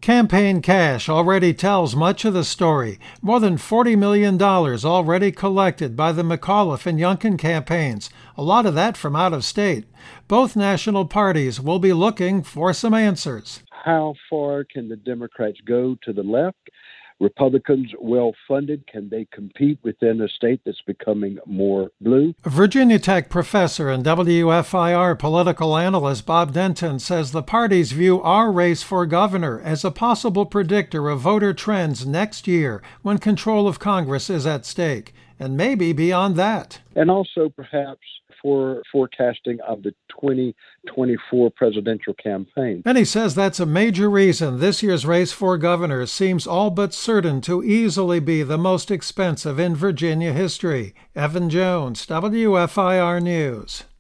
Campaign cash already tells much of the story. More than $40 million already collected by the McAuliffe and Youngkin campaigns, a lot of that from out of state. Both national parties will be looking for some answers. How far can the Democrats go to the left? Republicans well-funded, can they compete within a state that's becoming more blue? Virginia Tech professor and WFIR political analyst Bob Denton says the parties view our race for governor as a possible predictor of voter trends next year when control of Congress is at stake, and maybe beyond that. And also perhaps for forecasting of the 2024 presidential campaign. And he says that's a major reason this year's race for governor seems all but certain to easily be the most expensive in Virginia history. Evan Jones, WFIR News.